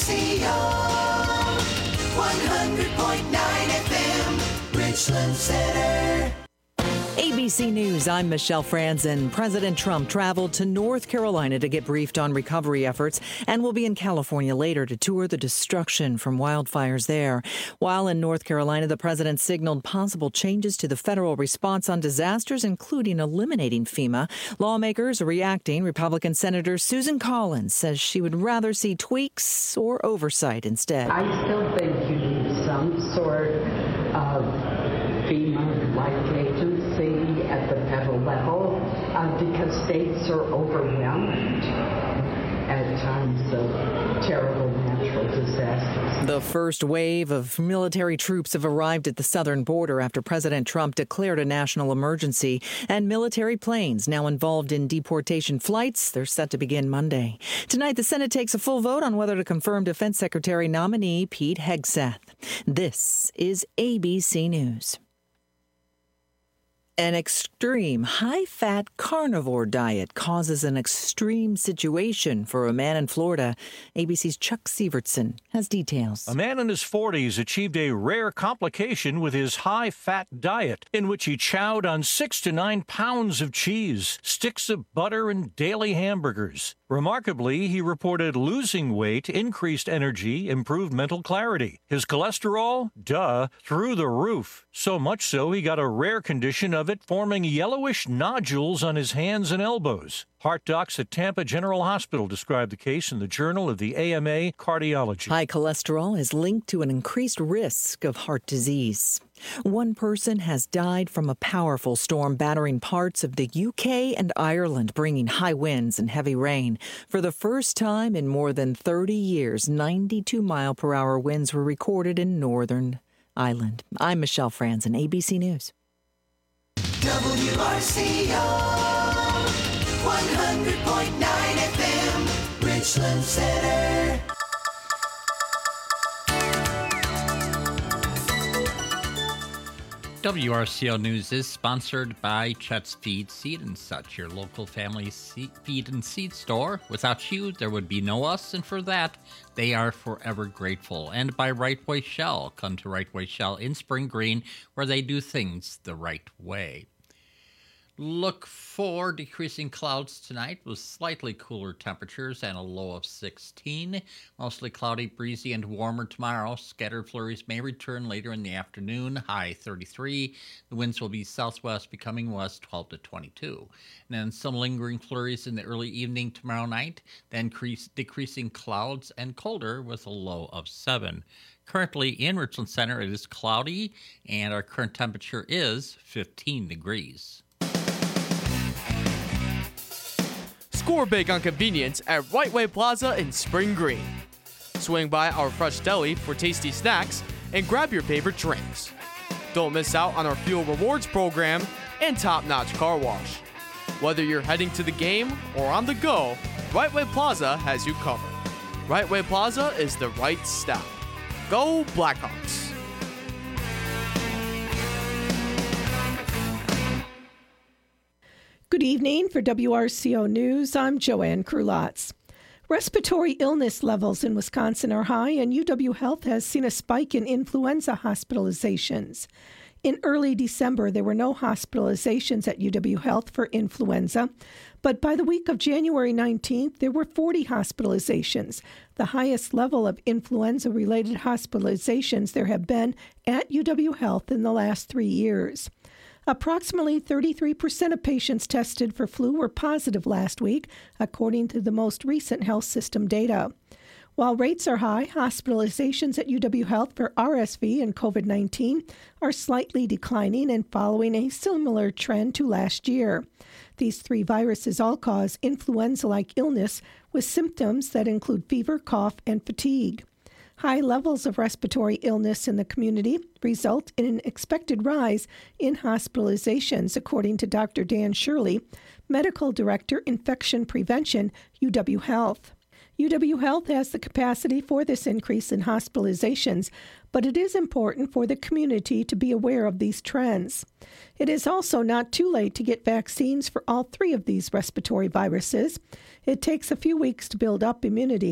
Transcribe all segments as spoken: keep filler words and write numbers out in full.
C O, one hundred point nine F M, Richland Center. A B C News, I'm Michelle Franzen. President Trump traveled to North Carolina to get briefed on recovery efforts and will be in California later to tour the destruction from wildfires there. While in North Carolina, the president signaled possible changes to the federal response on disasters, including eliminating FEMA. Lawmakers are reacting. Republican Senator Susan Collins says she would rather see tweaks or oversight instead. I still think you need some sort of FEMA-like agency at the federal level uh, because states are overwhelmed at times of terrible natural disasters. The first wave of military troops have arrived at the southern border after President Trump declared a national emergency, and military planes now involved in deportation flights. They're set to begin Monday. Tonight, the Senate takes a full vote on whether to confirm Defense Secretary nominee Pete Hegseth. This is A B C News. An extreme high-fat carnivore diet causes an extreme situation for a man in Florida. A B C's Chuck Sievertson has details. A man in his forties achieved a rare complication with his high-fat diet, in which he chowed on six to nine pounds of cheese, sticks of butter, and daily hamburgers. Remarkably, he reported losing weight, increased energy, improved mental clarity. His cholesterol, duh, through the roof. So much so, he got a rare condition of it forming yellowish nodules on his hands and elbows. Heart docs at Tampa General Hospital described the case in the Journal of the A M A Cardiology. High cholesterol is linked to an increased risk of heart disease. One person has died from a powerful storm battering parts of the U K and Ireland, bringing high winds and heavy rain. For the first time in more than thirty years, ninety-two mile per hour winds were recorded in Northern Ireland. I'm Michelle Franzen, A B C News. W R C O, one hundred point nine F M, Richland Center. W R C O News is sponsored by Chet's Feed, Seed and Such, your local family feed and seed store. Without you, there would be no us, and for that, they are forever grateful. And by Right Way Shell. Come to Right Way Shell in Spring Green, where they do things the right way. Look for decreasing clouds tonight with slightly cooler temperatures and a low of sixteen. Mostly cloudy, breezy, and warmer tomorrow. Scattered flurries may return later in the afternoon, high thirty-three. The winds will be southwest, becoming west twelve to twenty-two. And then some lingering flurries in the early evening tomorrow night, then increase, decreasing clouds and colder with a low of seven. Currently in Richland Center, it is cloudy, and our current temperature is fifteen degrees. Score big on convenience at Right Way Plaza in Spring Green. Swing by our fresh deli for tasty snacks and grab your favorite drinks. Don't miss out on our Fuel Rewards program and top-notch car wash. Whether you're heading to the game or on the go, Right Way Plaza has you covered. Right Way Plaza is the right stop. Go Blackhawks! Good evening. For W R C O News, I'm Joanne Krulotz. Respiratory illness levels in Wisconsin are high, and U W Health has seen a spike in influenza hospitalizations. In early December, there were no hospitalizations at U W Health for influenza, but by the week of January nineteenth, there were forty hospitalizations, the highest level of influenza-related hospitalizations there have been at U W Health in the last three years. Approximately thirty-three percent of patients tested for flu were positive last week, according to the most recent health system data. While rates are high, hospitalizations at U W Health for R S V and COVID nineteen are slightly declining and following a similar trend to last year. These three viruses all cause influenza-like illness with symptoms that include fever, cough, and fatigue. High levels of respiratory illness in the community result in an expected rise in hospitalizations, according to Doctor Dan Shirley, Medical Director, Infection Prevention, U W Health. U W Health has the capacity for this increase in hospitalizations, but it is important for the community to be aware of these trends. It is also not too late to get vaccines for all three of these respiratory viruses. It takes a few weeks to build up immunity,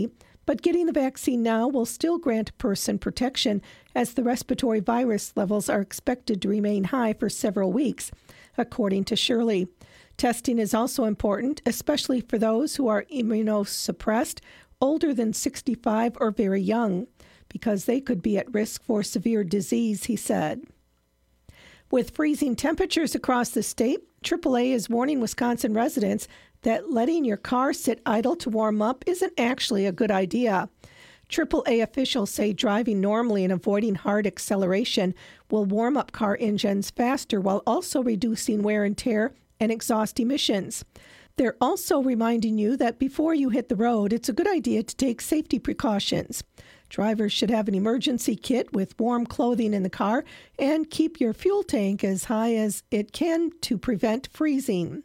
But getting the vaccine now will still grant a person protection, as the respiratory virus levels are expected to remain high for several weeks, according to Shirley. Testing is also important, especially for those who are immunosuppressed, older than sixty-five, or very young, because they could be at risk for severe disease, he said. With freezing temperatures across the state, triple A is warning Wisconsin residents that letting your car sit idle to warm up isn't actually a good idea. triple A officials say driving normally and avoiding hard acceleration will warm up car engines faster while also reducing wear and tear and exhaust emissions. They're also reminding you that before you hit the road, it's a good idea to take safety precautions. Drivers should have an emergency kit with warm clothing in the car and keep your fuel tank as high as it can to prevent freezing.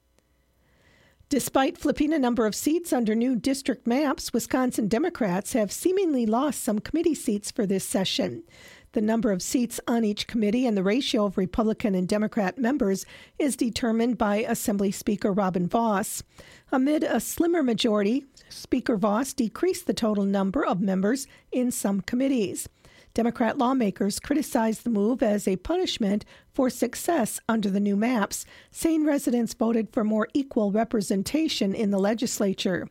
Despite flipping a number of seats under new district maps, Wisconsin Democrats have seemingly lost some committee seats for this session. The number of seats on each committee and the ratio of Republican and Democrat members is determined by Assembly Speaker Robin Vos. Amid a slimmer majority, Speaker Vos decreased the total number of members in some committees. Democrat lawmakers criticized the move as a punishment for success under the new maps, saying residents voted for more equal representation in the legislature.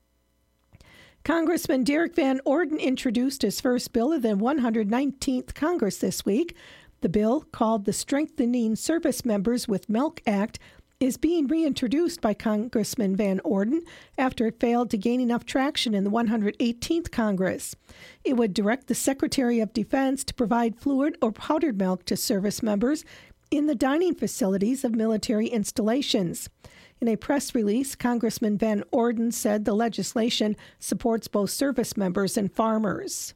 Congressman Derek Van Orden introduced his first bill of the one hundred nineteenth Congress this week. The bill, called the Strengthening Service Members with Milk Act, is being reintroduced by Congressman Van Orden after it failed to gain enough traction in the one hundred eighteenth Congress. It would direct the Secretary of Defense to provide fluid or powdered milk to service members in the dining facilities of military installations. In a press release, Congressman Van Orden said the legislation supports both service members and farmers.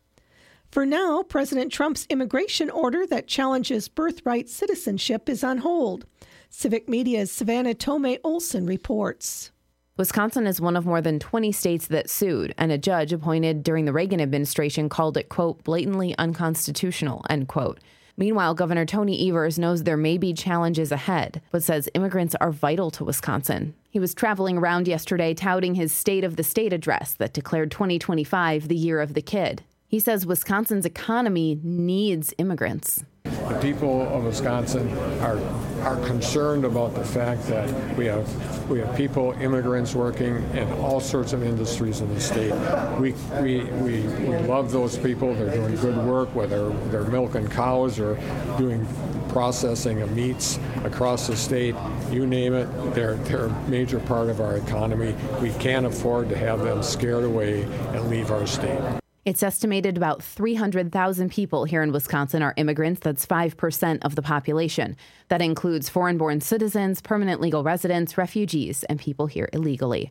For now, President Trump's immigration order that challenges birthright citizenship is on hold. Civic Media's Savannah Tomei Olson reports. Wisconsin is one of more than twenty states that sued, and a judge appointed during the Reagan administration called it, quote, blatantly unconstitutional, end quote. Meanwhile, Governor Tony Evers knows there may be challenges ahead, but says immigrants are vital to Wisconsin. He was traveling around yesterday touting his State of the State address that declared twenty twenty-five the year of the kid. He says Wisconsin's economy needs immigrants. The people of Wisconsin are are concerned about the fact that we have we have people, immigrants working in all sorts of industries in the state. We we we, we love those people. They're doing good work, whether they're milking cows or doing processing of meats across the state. You name it, they're they're a major part of our economy. We can't afford to have them scared away and leave our state. It's estimated about three hundred thousand people here in Wisconsin are immigrants. That's five percent of the population. That includes foreign-born citizens, permanent legal residents, refugees, and people here illegally.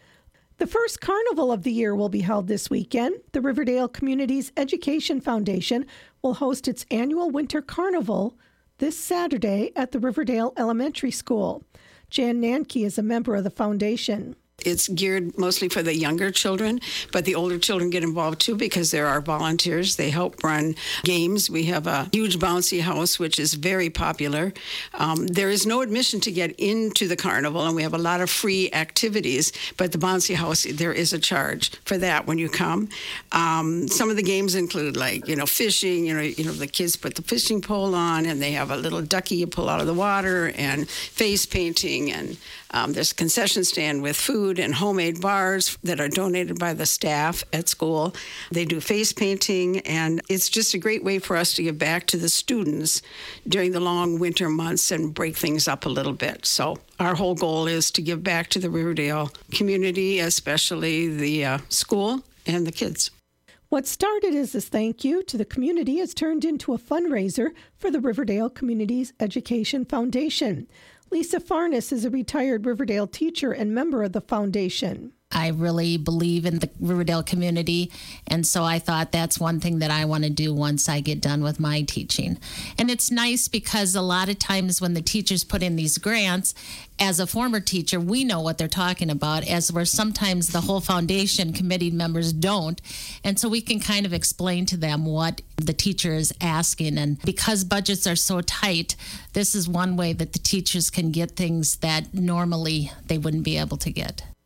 The first carnival of the year will be held this weekend. The Riverdale Communities Education Foundation will host its annual Winter Carnival this Saturday at the Riverdale Elementary School. Jan Nanke is a member of the foundation. It's geared mostly for the younger children, but the older children get involved too because there are volunteers. They help run games. We have a huge bouncy house, which is very popular. Um, there is no admission to get into the carnival, and we have a lot of free activities, but the bouncy house, there is a charge for that when you come. Um, some of the games include, like, you know, fishing. You know, you know, the kids put the fishing pole on, and they have a little ducky you pull out of the water, and face painting, and um, there's a concession stand with food and homemade bars that are donated by the staff at school. They do face painting, and it's just a great way for us to give back to the students during the long winter months and break things up a little bit. So our whole goal is to give back to the Riverdale community, especially the uh, school and the kids. What started as a thank you to the community has turned into a fundraiser for the Riverdale Communities Education Foundation. Lisa Farnes is a retired Riverdale teacher and member of the foundation. I really believe in the Riverdale community, and so I thought that's one thing that I want to do once I get done with my teaching. And it's nice because a lot of times when the teachers put in these grants, as a former teacher, we know what they're talking about, as where sometimes the whole foundation committee members don't. And so we can kind of explain to them what the teacher is asking. And because budgets are so tight, this is one way that the teachers can get things that normally they wouldn't be able to get.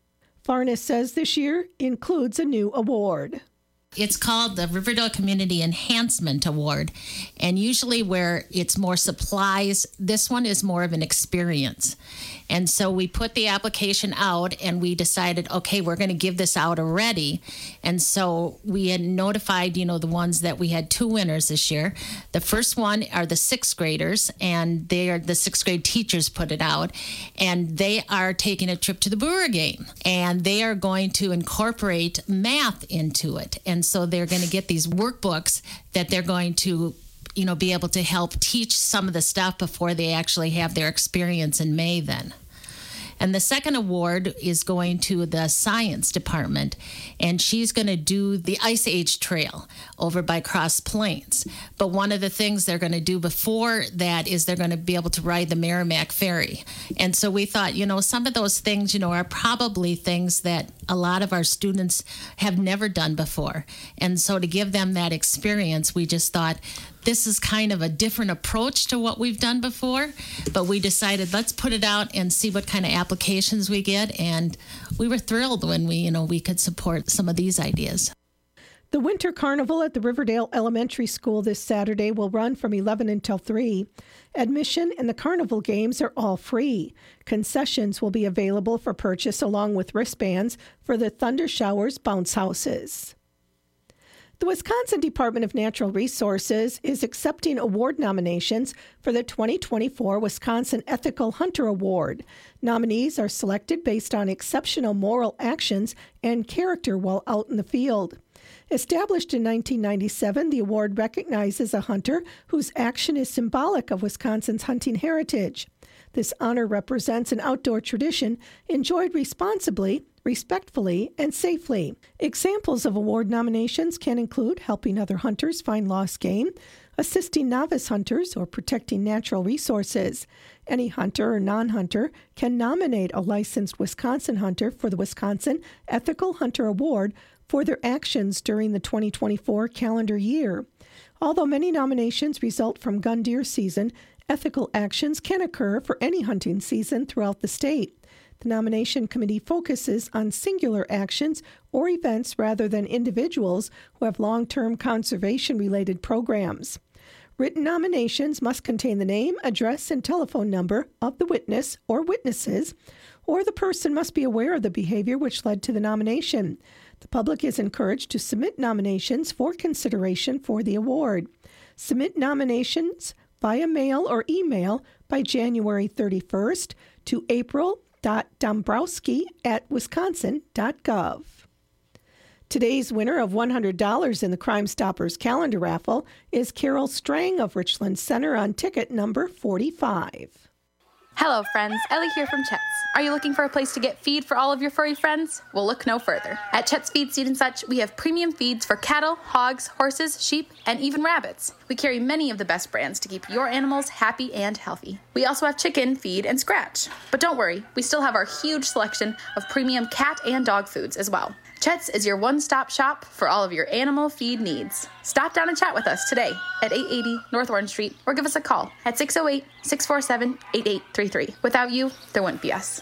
Farnes says this year includes a new award. It's called the Riverdale Community Enhancement Award. And usually where it's more supplies, this one is more of an experience. And so we put the application out and we decided, okay, we're going to give this out already. And so we had notified, you know, the ones that we had two winners this year. The first one are the sixth graders, and they are the sixth grade teachers put it out. And they are taking a trip to the Brewer game. And they are going to incorporate math into it. And so they're going to get these workbooks that they're going to, you know, be able to help teach some of the stuff before they actually have their experience in May then. And the second award is going to the science department, and she's going to do the Ice Age Trail over by Cross Plains. But one of the things they're going to do before that is they're going to be able to ride the Merrimack Ferry. And so we thought, you know, some of those things, you know, are probably things that a lot of our students have never done before. And so to give them that experience, we just thought, this is kind of a different approach to what we've done before, but we decided let's put it out and see what kind of applications we get. And we were thrilled when we, you know, we could support some of these ideas. The Winter Carnival at the Riverdale Elementary School this Saturday will run from eleven until three. Admission and the carnival games are all free. Concessions will be available for purchase along with wristbands for the Thunder Showers bounce houses. The Wisconsin Department of Natural Resources is accepting award nominations for the twenty twenty-four Wisconsin Ethical Hunter Award. Nominees are selected based on exceptional moral actions and character while out in the field. Established in nineteen ninety-seven, the award recognizes a hunter whose action is symbolic of Wisconsin's hunting heritage. This honor represents an outdoor tradition enjoyed responsibly, respectfully, and safely. Examples of award nominations can include helping other hunters find lost game, assisting novice hunters, or protecting natural resources. Any hunter or non-hunter can nominate a licensed Wisconsin hunter for the Wisconsin Ethical Hunter Award for their actions during the twenty twenty-four calendar year. Although many nominations result from gun deer season, ethical actions can occur for any hunting season throughout the state. The nomination committee focuses on singular actions or events rather than individuals who have long-term conservation-related programs. Written nominations must contain the name, address, and telephone number of the witness or witnesses, or the person must be aware of the behavior which led to the nomination. The public is encouraged to submit nominations for consideration for the award. Submit nominations via mail or email by January thirty-first to April Dombrowski at wisconsin dot gov. Today's winner of one hundred dollars in the Crime Stoppers calendar raffle is Carol Strang of Richland Center on ticket number forty-five. Hello, friends. Ellie here from Chet's. Are you looking for a place to get feed for all of your furry friends? Well, look no further. At Chet's Feed, Seed and Such, we have premium feeds for cattle, hogs, horses, sheep, and even rabbits. We carry many of the best brands to keep your animals happy and healthy. We also have chicken, feed, and scratch. But don't worry, we still have our huge selection of premium cat and dog foods as well. Chet's is your one-stop shop for all of your animal feed needs. Stop down and chat with us today at eight eighty North Orange Street or give us a call at six oh eight, six four seven, eight eight three three. Without you, there wouldn't be us.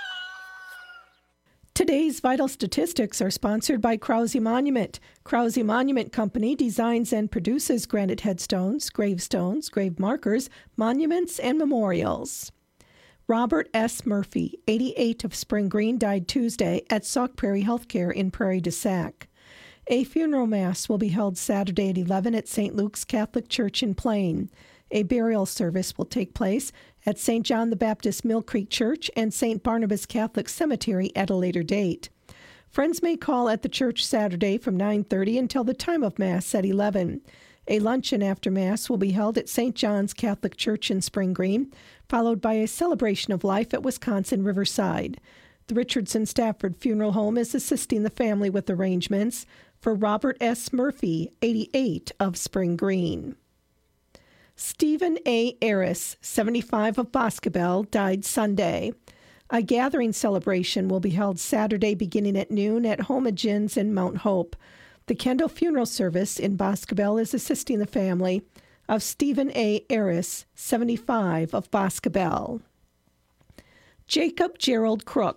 Today's vital statistics are sponsored by Krause Monument. Krause Monument Company designs and produces granite headstones, gravestones, grave markers, monuments, and memorials. Robert S. Murphy, eighty-eight, of Spring Green, died Tuesday at Sauk Prairie Healthcare in Prairie du Sac. A funeral mass will be held Saturday at eleven at Saint Luke's Catholic Church in Plain. A burial service will take place at Saint John the Baptist Mill Creek Church and Saint Barnabas Catholic Cemetery at a later date. Friends may call at the church Saturday from nine thirty until the time of Mass at eleven. A luncheon after Mass will be held at Saint John's Catholic Church in Spring Green, followed by a celebration of life at Wisconsin Riverside. The Richardson Stafford Funeral Home is assisting the family with arrangements for Robert S. Murphy, eighty-eight, of Spring Green. Stephen A. Aris, seventy-five, of Boscobel, died Sunday. A gathering celebration will be held Saturday beginning at noon at Homogins in Mount Hope. The Kendall Funeral Service in Boscobel is assisting the family of Stephen A. Aris, seventy-five, of Boscobel. Jacob Gerald Crook,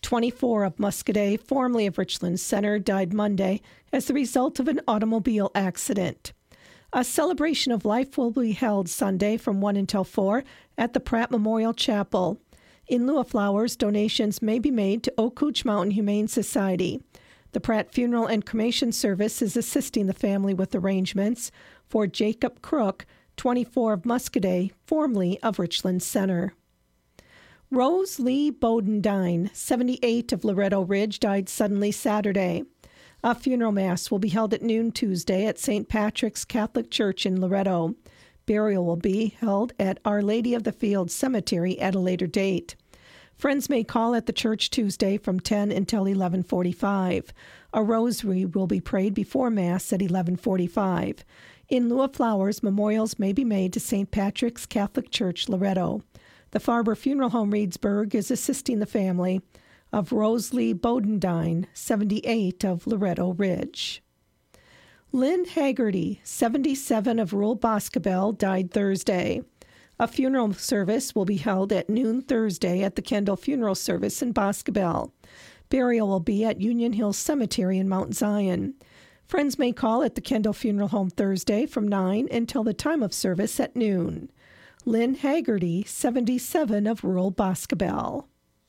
twenty-four of Muscadet, formerly of Richland Center, died Monday as the result of an automobile accident. A celebration of life will be held Sunday from one until four at the Pratt Memorial Chapel. In lieu of flowers, donations may be made to Oak Couch Mountain Humane Society. The Pratt Funeral and Cremation Service is assisting the family with arrangements for Jacob Crook, twenty-four of Muscadet, formerly of Richland Center. Rose Lee Bodendine, seventy-eight of Loretto Ridge, died suddenly Saturday. A funeral mass will be held at noon Tuesday at Saint Patrick's Catholic Church in Loretto. Burial will be held at Our Lady of the Fields Cemetery at a later date. Friends may call at the church Tuesday from ten until eleven forty-five. A rosary will be prayed before Mass at eleven forty-five. In lieu of flowers, memorials may be made to Saint Patrick's Catholic Church, Loretto. The Farber Funeral Home Reedsburg is assisting the family of Rose Lee Bodendine, seventy-eight of Loretto Ridge. Lynn Haggerty, seventy-seven of Rural Boscobel, died Thursday. A funeral service will be held at noon Thursday at the Kendall Funeral Service in Boscobel. Burial will be at Union Hills Cemetery in Mount Zion. Friends may call at the Kendall Funeral Home Thursday from nine until the time of service at noon. Lynn Haggerty, seventy-seven of Rural Boscobel.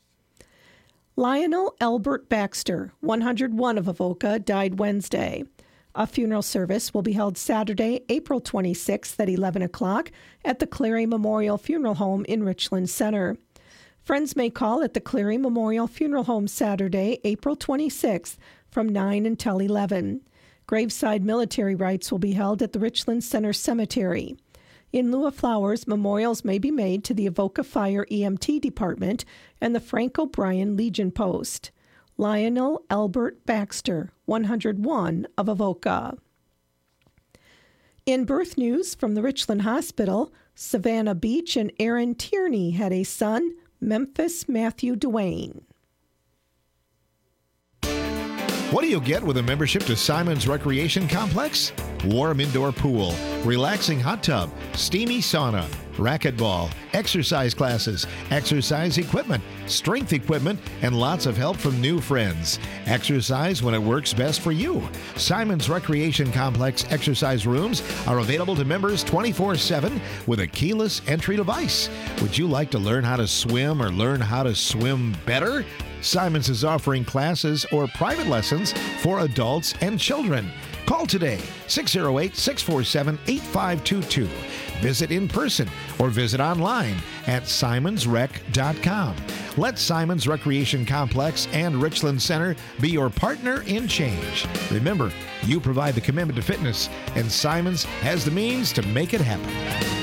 Lionel Albert Baxter, one hundred one of Avoca, died Wednesday. A funeral service will be held Saturday, April twenty-sixth at eleven o'clock at the Cleary Memorial Funeral Home in Richland Center. Friends may call at the Cleary Memorial Funeral Home Saturday, April twenty-sixth from nine until eleven. Graveside military rites will be held at the Richland Center Cemetery. In lieu of flowers, memorials may be made to the Avoca Fire E M T Department and the Frank O'Brien Legion Post. Lionel Albert Baxter, one hundred one of Avoca. In birth news from the Richland Hospital, Savannah Beach and Aaron Tierney had a son, Memphis Matthew Duane. What do you get with a membership to Simon's Recreation Complex? Warm indoor pool, relaxing hot tub, steamy sauna, racquetball, exercise classes, exercise equipment, strength equipment, and lots of help from new friends. Exercise when it works best for you. Simon's Recreation Complex exercise rooms are available to members twenty-four seven with a keyless entry device. Would you like to learn how to swim or learn how to swim better? Simon's is offering classes or private lessons for adults and children. Call today, six oh eight, six four seven, eight five two two. Visit in person or visit online at simons rec dot com. Let Simon's Recreation Complex and Richland Center be your partner in change. Remember, you provide the commitment to fitness, and Simon's has the means to make it happen.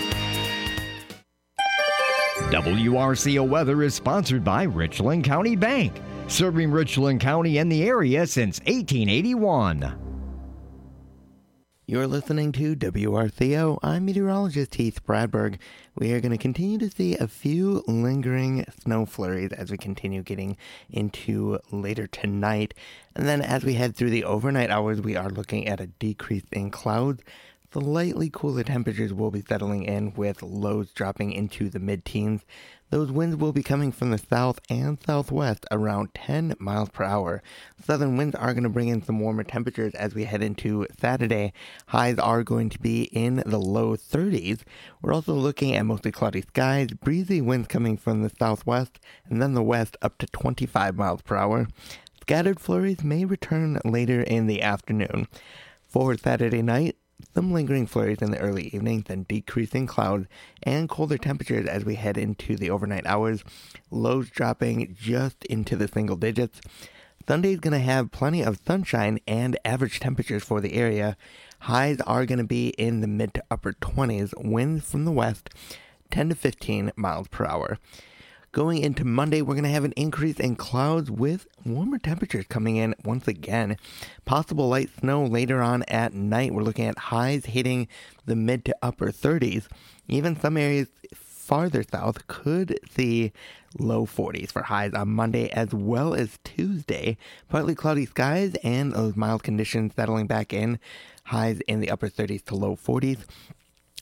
W R C O Weather is sponsored by Richland County Bank, serving Richland County and the area since eighteen eighty-one. You're listening to W R C O. I'm meteorologist Heath Bradberg. We are going to continue to see a few lingering snow flurries as we continue getting into later tonight. And then as we head through the overnight hours, we are looking at a decrease in clouds. Slightly cooler temperatures will be settling in with lows dropping into the mid-teens. Those winds will be coming from the south and southwest around ten miles per hour. Southern winds are going to bring in some warmer temperatures as we head into Saturday. Highs are going to be in the low thirties. We're also looking at mostly cloudy skies, breezy winds coming from the southwest and then the west up to twenty-five miles per hour. Scattered flurries may return later in the afternoon. For Saturday night, some lingering flurries in the early evening, then decreasing clouds and colder temperatures as we head into the overnight hours. Lows dropping just into the single digits. Sunday is going to have plenty of sunshine and average temperatures for the area. Highs are going to be in the mid to upper twenties. Winds from the west, ten to fifteen miles per hour. Going into Monday, we're going to have an increase in clouds with warmer temperatures coming in once again. Possible light snow later on at night. We're looking at highs hitting the mid to upper thirties. Even some areas farther south could see low forties for highs on Monday as well as Tuesday. Partly cloudy skies and those mild conditions settling back in. Highs in the upper thirties to low forties.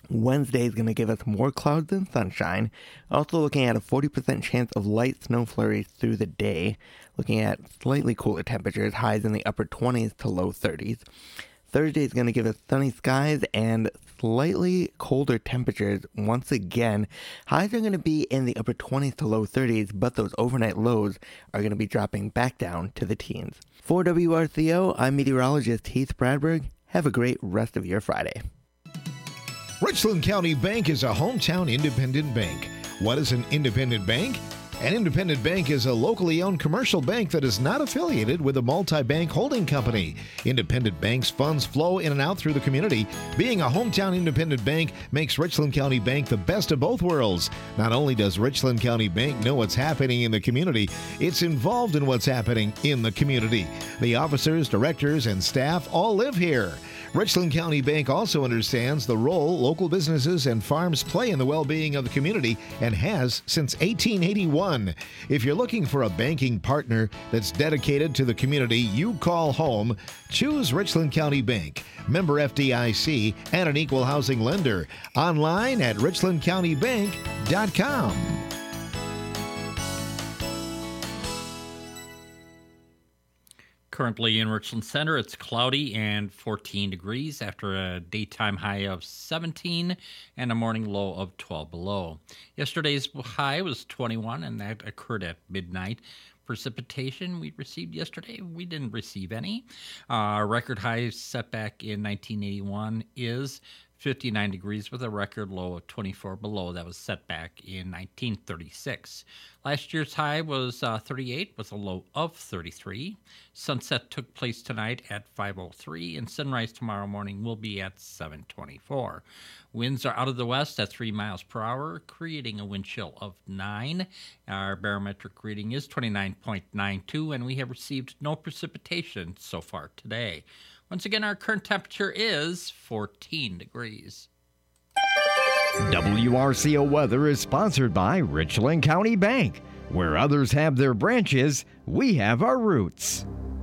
Wednesday is going to give us more clouds than sunshine. Also looking at a forty percent chance of light snow flurries through the day. Looking at slightly cooler temperatures, highs in the upper twenties to low thirties. Thursday is going to give us sunny skies and slightly colder temperatures once again. Highs are going to be in the upper twenties to low thirties, but those overnight lows are going to be dropping back down to the teens. For W R C O, I'm meteorologist Heath Bradberg. Have a great rest of your Friday. Richland County Bank is a hometown independent bank. What is an independent bank? An independent bank is a locally owned commercial bank that is not affiliated with a multi-bank holding company. Independent banks' funds flow in and out through the community. Being a hometown independent bank makes Richland County Bank the best of both worlds. Not only does Richland County Bank know what's happening in the community, it's involved in what's happening in the community. The officers, directors, and staff all live here. Richland County Bank also understands the role local businesses and farms play in the well-being of the community and has since eighteen eighty-one. If you're looking for a banking partner that's dedicated to the community you call home, choose Richland County Bank, member F D I C, and an equal housing lender. Online at richland county bank dot com. Currently in Richland Center, it's cloudy and fourteen degrees after a daytime high of seventeen and a morning low of twelve below. Yesterday's high was twenty-one, and that occurred at midnight. Precipitation we received yesterday, we didn't receive any. Our uh, record high set back in nineteen eighty-one is fifty-nine degrees with a record low of twenty-four below. That was set back in nineteen thirty-six. Last year's high was uh, thirty-eight with a low of thirty-three. Sunset took place tonight at five oh three, and sunrise tomorrow morning will be at seven twenty-four. Winds are out of the west at three miles per hour, creating a wind chill of nine. Our barometric reading is twenty-nine point nine two, and we have received no precipitation so far today. Once again, our current temperature is fourteen degrees. W R C O Weather is sponsored by Richland County Bank. Where others have their branches, we have our roots.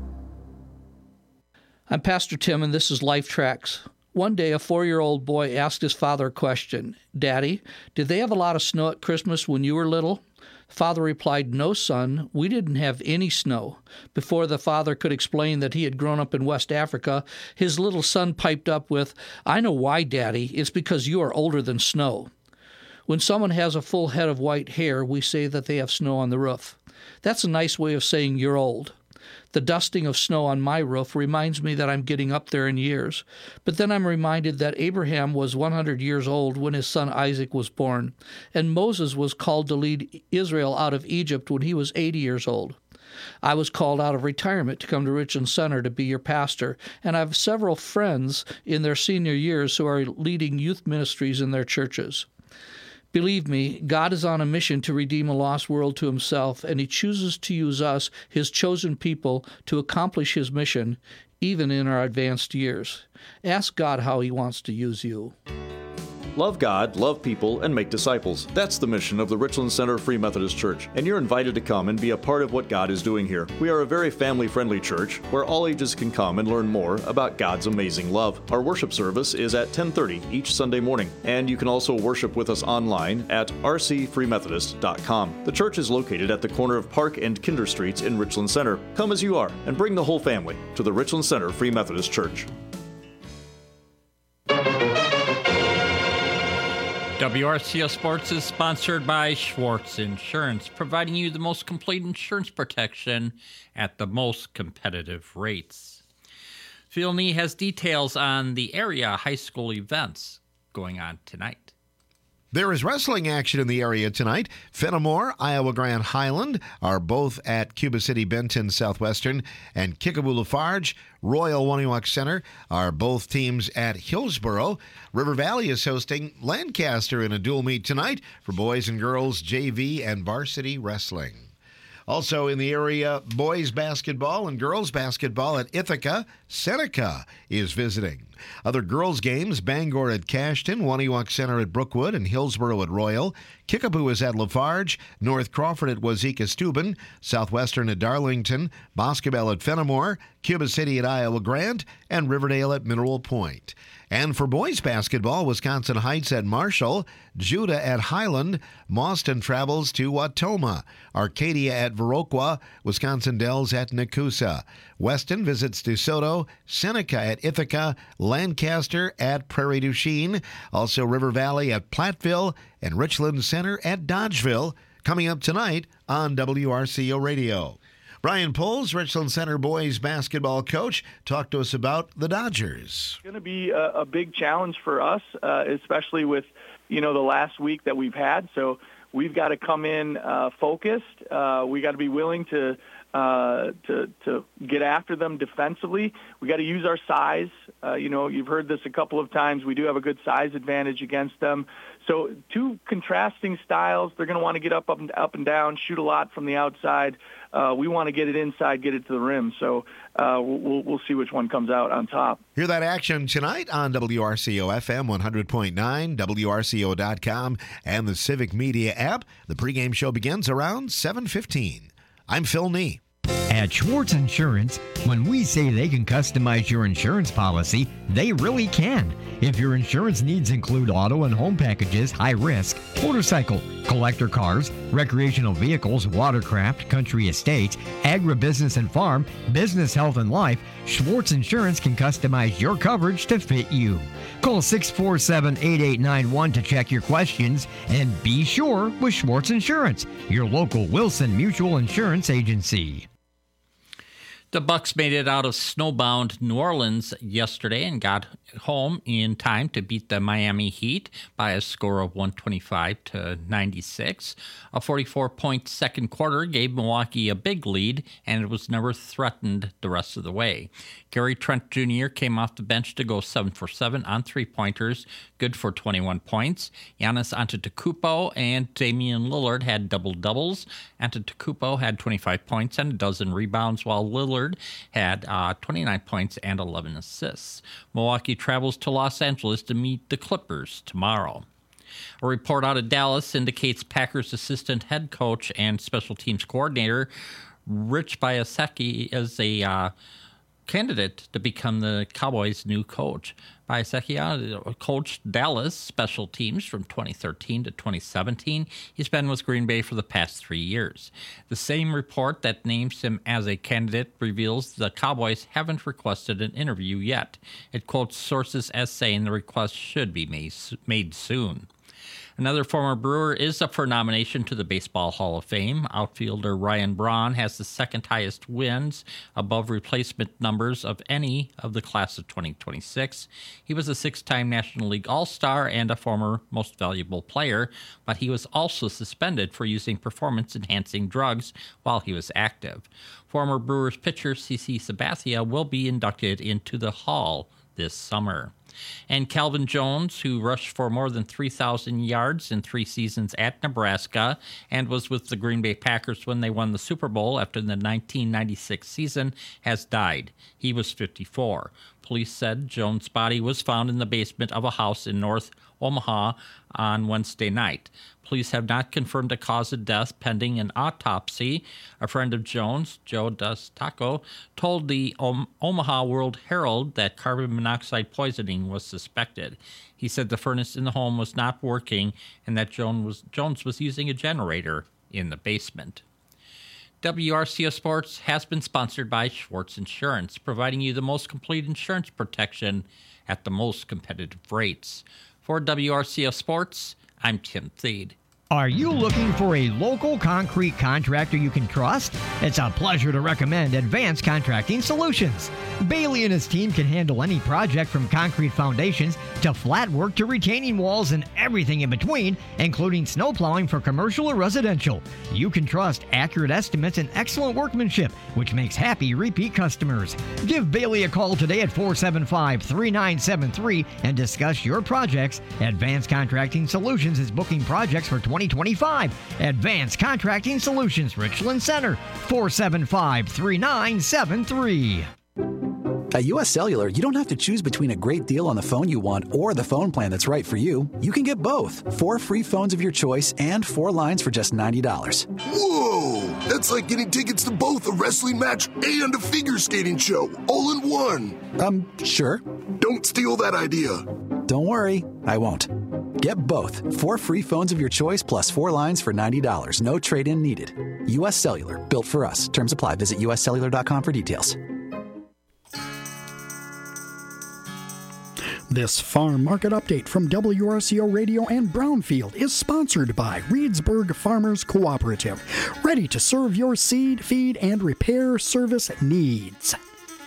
I'm Pastor Tim, and this is Life Tracks. One day, a four-year-old boy asked his father a question. Daddy, did they have a lot of snow at Christmas when you were little? Father replied, no, son, we didn't have any snow. Before the father could explain that he had grown up in West Africa, his little son piped up with, I know why, Daddy. It's because you are older than snow. When someone has a full head of white hair, we say that they have snow on the roof. That's a nice way of saying you're old. The dusting of snow on my roof reminds me that I'm getting up there in years. But then I'm reminded that Abraham was one hundred years old when his son Isaac was born, and Moses was called to lead Israel out of Egypt when he was eighty years old. I was called out of retirement to come to Richland Center to be your pastor, and I have several friends in their senior years who are leading youth ministries in their churches. Believe me, God is on a mission to redeem a lost world to himself, and he chooses to use us, his chosen people, to accomplish his mission, even in our advanced years. Ask God how he wants to use you. Love God, love people, and make disciples. That's the mission of the Richland Center Free Methodist Church, and you're invited to come and be a part of what God is doing here. We are a very family-friendly church where all ages can come and learn more about God's amazing love. Our worship service is at ten thirty each Sunday morning, and you can also worship with us online at r c free methodist dot com. The church is located at the corner of Park and Kinder Streets in Richland Center. Come as you are and bring the whole family to the Richland Center Free Methodist Church. W R C O Sports is sponsored by Schwartz Insurance, providing you the most complete insurance protection at the most competitive rates. Phil Nee has details on the area high school events going on tonight. There is wrestling action in the area tonight. Fenimore, Iowa Grand Highland are both at Cuba City Benton Southwestern, and Kickapoo Lafarge, Royal Wonewoc Center are both teams at Hillsboro. River Valley is hosting Lancaster in a dual meet tonight for boys and girls J V and varsity wrestling. Also in the area, boys basketball and girls basketball at Ithaca. Seneca is visiting. Other girls' games, Bangor at Cashton, Wonewoc Center at Brookwood, and Hillsboro at Royal. Kickapoo is at Lafarge, North Crawford at Wazeeka Steuben, Southwestern at Darlington, Boscobel at Fenimore, Cuba City at Iowa Grant, and Riverdale at Mineral Point. And for boys basketball, Wisconsin Heights at Marshall, Judah at Highland, Mauston travels to Watoma, Arcadia at Viroqua, Wisconsin Dells at Nakusa, Weston visits DeSoto, Seneca at Ithaca, Lancaster at Prairie du Chien, also River Valley at Platteville, and Richland Center at Dodgeville, coming up tonight on W R C O Radio. Brian Poles, Richland Center boys basketball coach, talked to us about the Dodgers. It's going to be a, a big challenge for us, uh, especially with, you know, the last week that we've had. So we've got to come in uh, focused. Uh, we got to be willing to uh, to to get after them defensively. We got to use our size. Uh, you know, you've heard this a couple of times. We do have a good size advantage against them. So two contrasting styles. They're going to want to get up, up, and, up and down, shoot a lot from the outside. Uh, we want to get it inside, get it to the rim. So uh, we'll, we'll see which one comes out on top. Hear that action tonight on W R C O F M one hundred point nine, W R C O dot com, and the Civic Media app. The pregame show begins around seven fifteen. I'm Phil Nee. At Schwartz Insurance, when we say they can customize your insurance policy, they really can. If your insurance needs include auto and home packages, high risk, motorcycle, collector cars, recreational vehicles, watercraft, country estates, agribusiness and farm, business, health, and life, Schwartz Insurance can customize your coverage to fit you. Call six four seven, eight eight nine one to check your questions, and be sure with Schwartz Insurance, your local Wilson Mutual Insurance Agency. The Bucks made it out of snowbound New Orleans yesterday and got home in time to beat the Miami Heat by a score of one twenty-five to ninety-six. A forty-four point second quarter gave Milwaukee a big lead, and it was never threatened the rest of the way. Gary Trent Junior came off the bench to go seven for seven on three-pointers, good for twenty-one points. Giannis Antetokounmpo and Damian Lillard had double-doubles. Antetokounmpo had twenty-five points and a dozen rebounds, while Lillard had uh, twenty-nine points and eleven assists. Milwaukee travels to Los Angeles to meet the Clippers tomorrow. A report out of Dallas indicates Packers assistant head coach and special teams coordinator Rich Bisaccia is a uh, candidate to become the Cowboys' new coach. Bisaccia coached Dallas special teams from twenty thirteen to twenty seventeen. He's been with Green Bay for the past three years. The same report that names him as a candidate reveals the Cowboys haven't requested an interview yet. It quotes sources as saying the request should be made, made soon. Another former Brewer is up for nomination to the Baseball Hall of Fame. Outfielder Ryan Braun has the second highest wins, above replacement numbers of any of the class of twenty twenty-six. He was a six-time National League All-Star and a former Most Valuable Player, but he was also suspended for using performance-enhancing drugs while he was active. Former Brewers pitcher CeCe Sabathia will be inducted into the Hall this summer. And Calvin Jones, who rushed for more than three thousand yards in three seasons at Nebraska and was with the Green Bay Packers when they won the Super Bowl after the nineteen ninety-six season, has died. He was fifty-four. Police said Jones' body was found in the basement of a house in North Omaha on Wednesday night. Police have not confirmed a cause of death pending an autopsy. A friend of Jones, Joe Dos Taco, told the Om- Omaha World Herald that carbon monoxide poisoning was suspected. He said the furnace in the home was not working and that Jones was, Jones was using a generator in the basement. W R C O Sports has been sponsored by Schwartz Insurance, providing you the most complete insurance protection at the most competitive rates. For W R C O Sports, I'm Tim Thede. Are you looking for a local concrete contractor you can trust? It's a pleasure to recommend Advanced Contracting Solutions. Bailey and his team can handle any project from concrete foundations to flat work to retaining walls and everything in between, including snow plowing for commercial or residential. You can trust accurate estimates and excellent workmanship, which makes happy repeat customers. Give Bailey a call today at four seven five, three nine seven three and discuss your projects. Advanced Contracting Solutions is booking projects for twenty twenty-five. Advanced Contracting Solutions, Richland Center, four seven five, three nine seven three. At U S Cellular, you don't have to choose between a great deal on the phone you want or the phone plan that's right for you. You can get both. Four free phones of your choice and four lines for just ninety dollars. Whoa! That's like getting tickets to both a wrestling match and a figure skating show, all in one. Um, sure. Don't steal that idea. Don't worry, I won't. Get both. Four free phones of your choice plus four lines for ninety dollars. No trade-in needed. U S Cellular, built for us. Terms apply. Visit U S cellular dot com for details. This farm market update from W R C O Radio and Brownfield is sponsored by Reedsburg Farmers Cooperative, ready to serve your seed, feed, and repair service needs.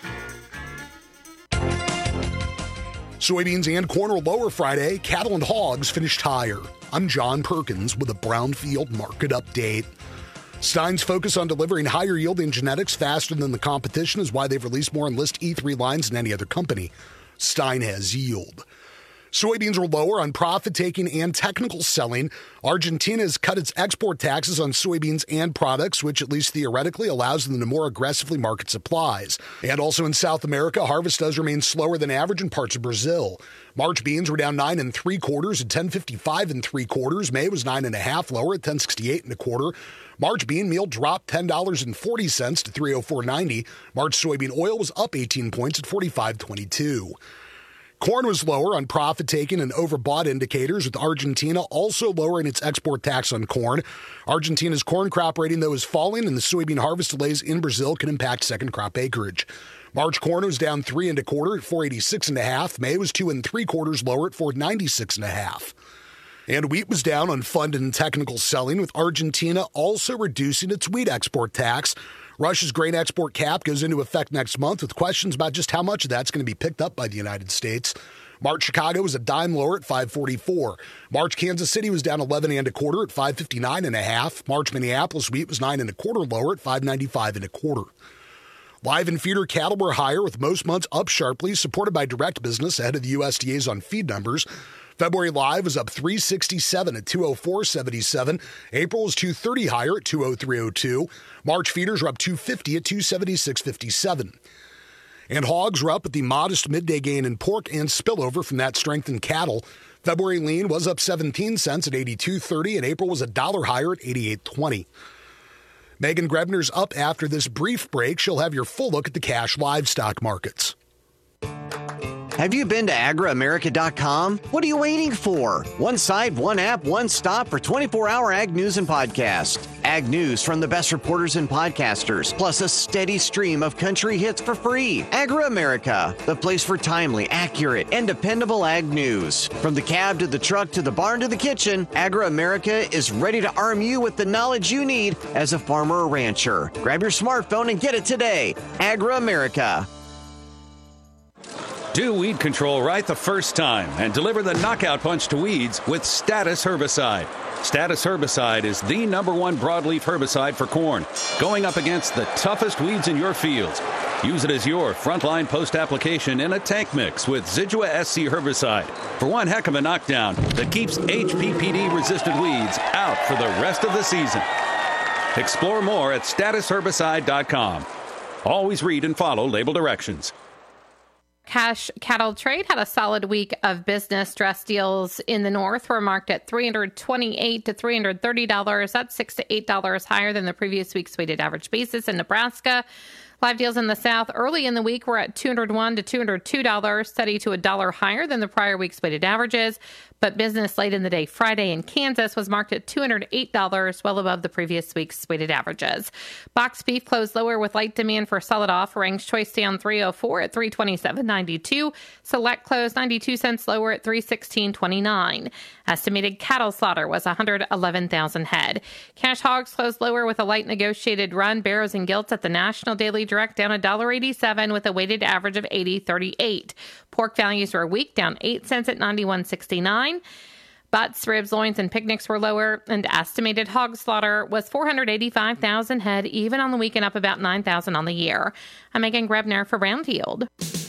Soybeans and corn are lower Friday. Cattle and hogs finished higher. I'm John Perkins with a Brownfield market update. Stein's focus on delivering higher yielding genetics faster than the competition is why they've released more Enlist E three lines than any other company. Stein has yield. Soybeans were lower on profit-taking and technical selling. Argentina has cut its export taxes on soybeans and products, which at least theoretically allows them to more aggressively market supplies. And also in South America, harvest does remain slower than average in parts of Brazil. March beans were down nine and three quarters at ten fifty-five and three quarters. May was nine and a half lower at ten sixty-eight and a quarter. March bean meal dropped ten dollars and forty cents to three oh four ninety. March soybean oil was up eighteen points at forty-five twenty-two. Corn was lower on profit-taking and overbought indicators, with Argentina also lowering its export tax on corn. Argentina's corn crop rating, though, is falling, and the soybean harvest delays in Brazil can impact second crop acreage. March corn was down three and a quarter at four eighty-six and a half. May was two and three quarters lower at four ninety-six and a half. And wheat was down on funded and technical selling, with Argentina also reducing its wheat export tax. Russia's grain export cap goes into effect next month, with questions about just how much of that's going to be picked up by the United States. March Chicago was a dime lower at five forty-four. March Kansas City was down eleven and a quarter at five fifty-nine and a half. March Minneapolis wheat was nine and a quarter lower at five ninety-five and a quarter. Live and feeder cattle were higher, with most months up sharply, supported by direct business ahead of the U S D A's on feed numbers. February live was up three sixty-seven at two oh four seventy-seven. April was two thirty higher at two oh three oh two. March feeders were up two fifty at two seventy-six fifty-seven. And hogs were up at the modest midday gain in pork and spillover from that strength in cattle. February lean was up seventeen cents at eighty-two thirty, and April was a dollar higher at eighty-eight twenty. Megan Grebner's up after this brief break. She'll have your full look at the cash livestock markets. Have you been to Agri America dot com? What are you waiting for? One site, one app, one stop for twenty-four hour ag news and podcast. Ag news from the best reporters and podcasters, plus a steady stream of country hits for free. Agri America, the place for timely, accurate, and dependable ag news. From the cab to the truck to the barn to the kitchen, Agri America is ready to arm you with the knowledge you need as a farmer or rancher. Grab your smartphone and get it today. Agri America. Do weed control right the first time and deliver the knockout punch to weeds with Status Herbicide. Status Herbicide is the number one broadleaf herbicide for corn, going up against the toughest weeds in your fields. Use it as your frontline post application in a tank mix with Zidua S C herbicide for one heck of a knockdown that keeps H P P D-resistant weeds out for the rest of the season. Explore more at status herbicide dot com. Always read and follow label directions. Cash cattle trade had a solid week of business. Dress deals in the north were marked at three hundred twenty-eight to three hundred thirty dollars. That's six to eight dollars higher than the previous week's weighted average basis in Nebraska. Live deals in the south early in the week were at two hundred one to two hundred two dollars, steady to a dollar higher than the prior week's weighted averages. But business late in the day Friday in Kansas was marked at two hundred eight dollars, well above the previous week's weighted averages. Boxed beef closed lower with light demand for solid offerings. Choice down three oh four at three twenty-seven ninety-two. Select closed ninety-two cents lower at three sixteen twenty-nine. Estimated cattle slaughter was one hundred eleven thousand head. Cash hogs closed lower with a light negotiated run. Barrows and gilts at the National Daily Direct down one dollar eighty-seven with a weighted average of eighty thirty-eight. Pork values were weak, down eight cents at ninety-one sixty-nine. Butts, ribs, loins, and picnics were lower, and estimated hog slaughter was four hundred eighty-five thousand head, even on the week and up about nine thousand on the year. I'm Megan Grebner for Brownfield.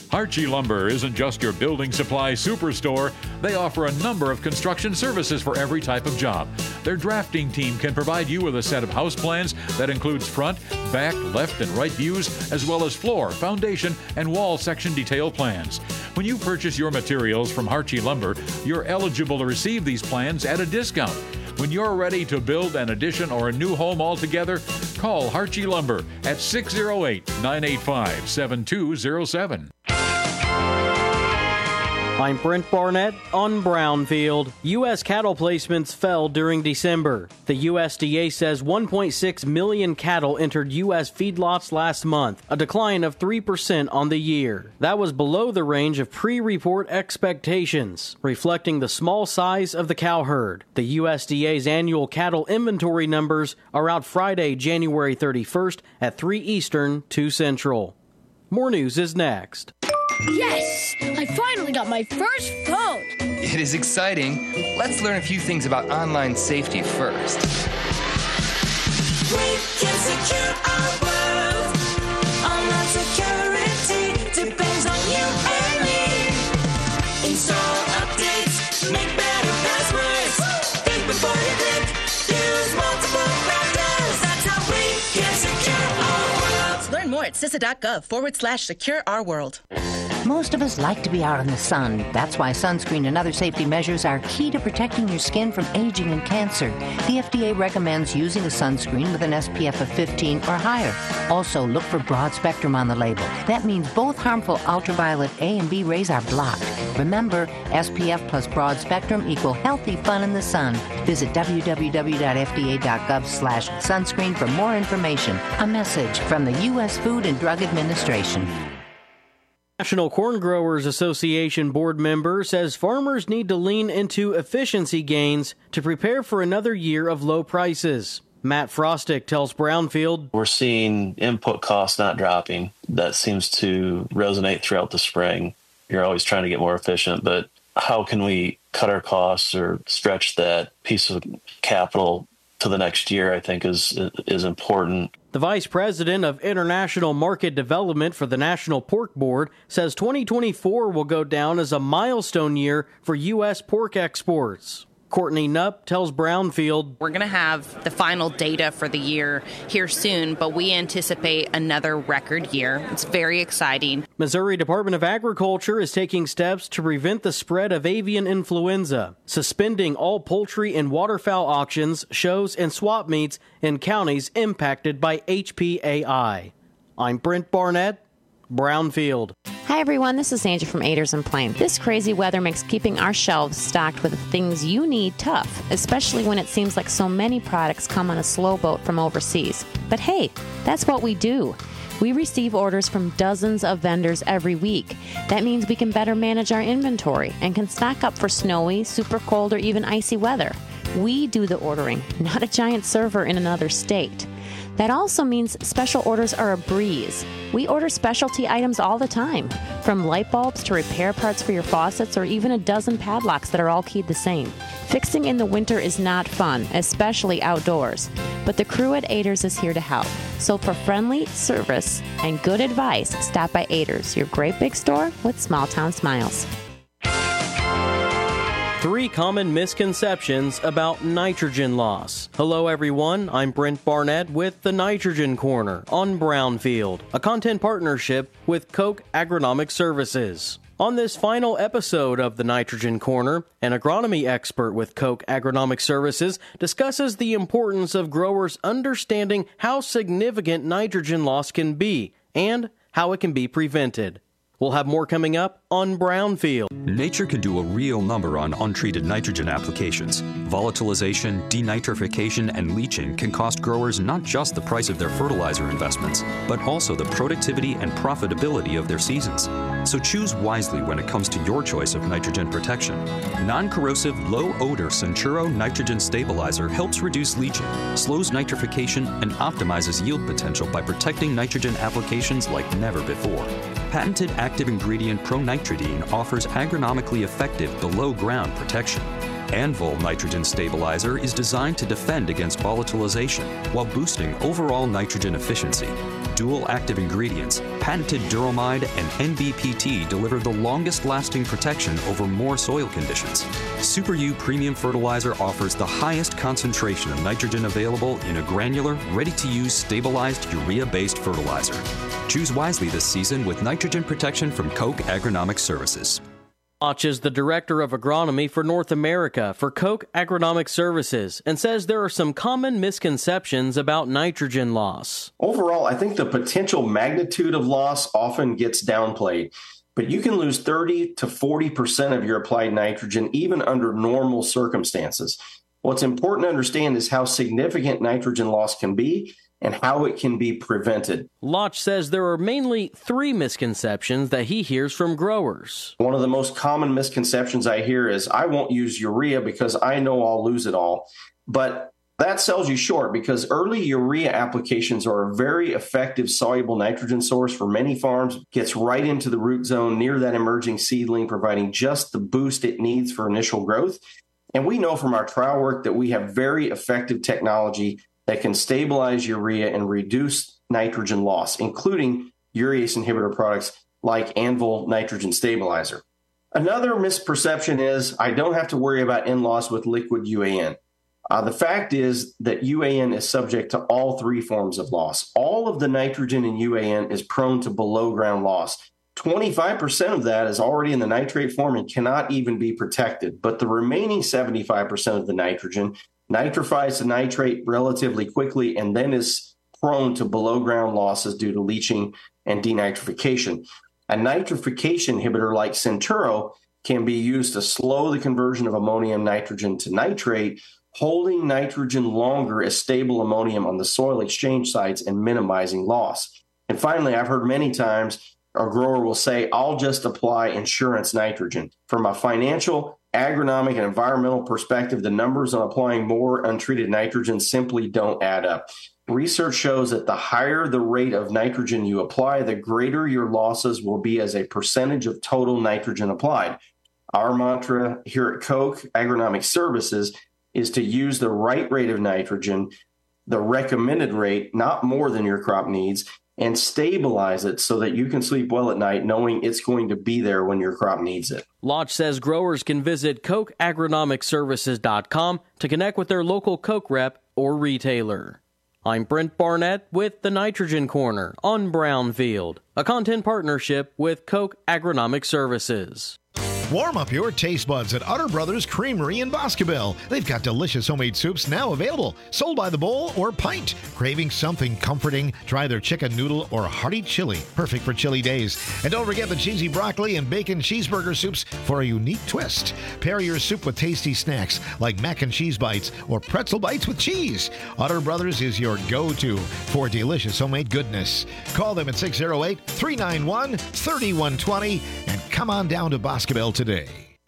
Archie Lumber isn't just your building supply superstore. They offer a number of construction services for every type of job. Their drafting team can provide you with a set of house plans that includes front, back, left, and right views, as well as floor, foundation, and wall section detail plans. When you purchase your materials from Archie Lumber, you're eligible to receive these plans at a discount. When you're ready to build an addition or a new home altogether, call Archie Lumber at six oh eight, nine eight five, seven two oh seven. I'm Brent Barnett on Brownfield. U S cattle placements fell during December. The U S D A says one point six million cattle entered U S feedlots last month, a decline of three percent on the year. That was below the range of pre-report expectations, reflecting the small size of the cow herd. The U S D A's annual cattle inventory numbers are out Friday, January thirty-first at three Eastern, two Central. More news is next. Yes! I finally got my first phone! It is exciting. Let's learn a few things about online safety first. We can secure our world. Online security depends on you and me. Install updates, make better passwords. Think before you click, use multiple factors. That's how we can secure our world. Learn more at C I S A dot gov forward slash secure our world. Most of us like to be out in the sun. That's why sunscreen and other safety measures are key to protecting your skin from aging and cancer. The F D A recommends using a sunscreen with an S P F of fifteen or higher. Also, look for broad spectrum on the label. That means both harmful ultraviolet A and B rays are blocked. Remember, S P F plus broad spectrum equal healthy fun in the sun. Visit w w w dot f d a dot gov slash sunscreen for more information. A message from the U S Food and Drug Administration. National Corn Growers Association board member says farmers need to lean into efficiency gains to prepare for another year of low prices. Matt Frostick tells Brownfield, we're seeing input costs not dropping. That seems to resonate throughout the spring. You're always trying to get more efficient, but how can we cut our costs or stretch that piece of capital to the next year, I think, is is important. The Vice President of International Market Development for the National Pork Board says twenty twenty-four will go down as a milestone year for U S pork exports. Courtney Knupp tells Brownfield, we're going to have the final data for the year here soon, but we anticipate another record year. It's very exciting. Missouri Department of Agriculture is taking steps to prevent the spread of avian influenza, suspending all poultry and waterfowl auctions, shows, and swap meets in counties impacted by H P A I. I'm Brent Barnett, Brownfield. Hi everyone, this is Angie from Aders and Plain. This crazy weather makes keeping our shelves stocked with the things you need tough, especially when it seems like so many products come on a slow boat from overseas. But hey, that's what we do. We receive orders from dozens of vendors every week. That means we can better manage our inventory and can stock up for snowy, super cold, or even icy weather. We do the ordering, not a giant server in another state. That also means special orders are a breeze. We order specialty items all the time, from light bulbs to repair parts for your faucets or even a dozen padlocks that are all keyed the same. Fixing in the winter is not fun, especially outdoors, but the crew at Aders is here to help. So for friendly service and good advice, stop by Aders, your great big store with small town smiles. Three common misconceptions about nitrogen loss. Hello everyone, I'm Brent Barnett with the Nitrogen Corner on Brownfield, a content partnership with Koch Agronomic Services. On this final episode of the Nitrogen Corner, an agronomy expert with Koch Agronomic Services discusses the importance of growers understanding how significant nitrogen loss can be and how it can be prevented. We'll have more coming up on Brownfield. Nature can do a real number on untreated nitrogen applications. Volatilization, denitrification, and leaching can cost growers not just the price of their fertilizer investments, but also the productivity and profitability of their seasons. So choose wisely when it comes to your choice of nitrogen protection. Non-corrosive, low-odor Centuro Nitrogen Stabilizer helps reduce leaching, slows nitrification, and optimizes yield potential by protecting nitrogen applications like never before. Patented active ingredient Pronitridine offers agronomically effective below-ground protection. Anvil Nitrogen Stabilizer is designed to defend against volatilization while boosting overall nitrogen efficiency. dual active ingredients, patented Duromide and N B P T deliver the longest lasting protection over more soil conditions. Super U Premium Fertilizer offers the highest concentration of nitrogen available in a granular, ready-to-use, stabilized urea-based fertilizer. Choose wisely this season with nitrogen protection from Koch Agronomic Services. Lotch is the Director of Agronomy for North America for Koch Agronomic Services and says there are some common misconceptions about nitrogen loss. Overall, I think the potential magnitude of loss often gets downplayed, but you can lose thirty to forty percent of your applied nitrogen even under normal circumstances. What's important to understand is how significant nitrogen loss can be and how it can be prevented. Lotch says there are mainly three misconceptions that he hears from growers. One of the most common misconceptions I hear is, I won't use urea because I know I'll lose it all. But that sells you short, because early urea applications are a very effective soluble nitrogen source for many farms. It gets right into the root zone near that emerging seedling, providing just the boost it needs for initial growth. And we know from our trial work that we have very effective technology that can stabilize urea and reduce nitrogen loss, including urease inhibitor products like Anvil Nitrogen Stabilizer. Another misperception is, I don't have to worry about N-loss with liquid U A N. Uh, the fact is that U A N is subject to all three forms of loss. All of the nitrogen in U A N is prone to below-ground loss. twenty-five percent of that is already in the nitrate form and cannot even be protected, but the remaining seventy-five percent of the nitrogen nitrifies to nitrate relatively quickly and then is prone to below-ground losses due to leaching and denitrification. A nitrification inhibitor like Centuro can be used to slow the conversion of ammonium nitrogen to nitrate, holding nitrogen longer as stable ammonium on the soil exchange sites and minimizing loss. And finally, I've heard many times a grower will say, I'll just apply insurance nitrogen. From a financial, agronomic, and environmental perspective, the numbers on applying more untreated nitrogen simply don't add up. Research shows that the higher the rate of nitrogen you apply, the greater your losses will be as a percentage of total nitrogen applied. Our mantra here at Koch Agronomic Services is to use the right rate of nitrogen, the recommended rate, not more than your crop needs, and stabilize it so that you can sleep well at night knowing it's going to be there when your crop needs it. Lotch says growers can visit Koch Agronomic Services dot com to connect with their local Koch rep or retailer. I'm Brent Barnett with the Nitrogen Corner on Brownfield, a content partnership with Koch Agronomic Services. Warm up your taste buds at Utter Brothers Creamery in Boscobel. They've got delicious homemade soups now available, sold by the bowl or pint. Craving something comforting? Try their chicken noodle or hearty chili, perfect for chilly days. And don't forget the cheesy broccoli and bacon cheeseburger soups for a unique twist. Pair your soup with tasty snacks like mac and cheese bites or pretzel bites with cheese. Utter Brothers is your go-to for delicious homemade goodness. Call them at six oh eight, three nine one, three one two zero and come on down to Boscobel today.